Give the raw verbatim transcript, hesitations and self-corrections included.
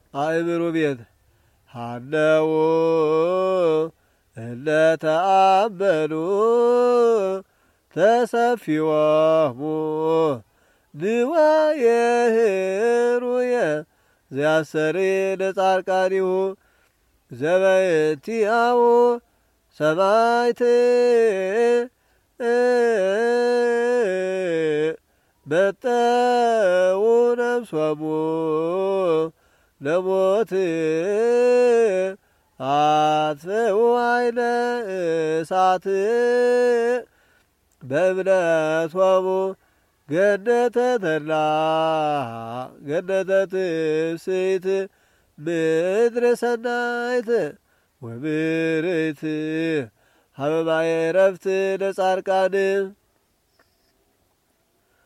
አእምሩ ቤት ሃለው እለ ተአበሉ ተሰፊዎሙ ንዋየ ህሩየ ዘያሰሪ ለጻርቃኒሁ ዘበእንቲአሁ ሰማዕት መጠው ነፍሶሙ ለሞት አጥፍኡ ኃይለ እሳት በእምነቶሙ ገነተ ተድላ ገነተ ትፍስሕት ምድረ ሰናይት ወምርኢት ሀበ ማየ ዕረፍት ለጻድቃን